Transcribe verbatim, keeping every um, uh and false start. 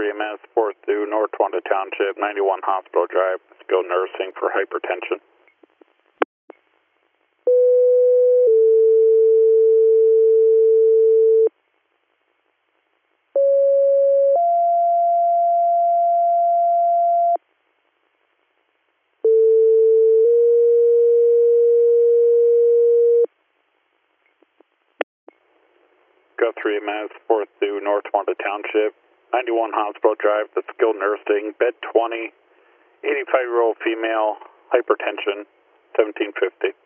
three M S, fourth through North Wanda Township, ninety-one Hospital Drive, skilled nursing for hypertension. Go three M S, fourth through North Wanda Township, ninety-one Hospital Drive, the skilled nursing, bed twenty, eighty-five-year-old female, hypertension, seventeen fifty.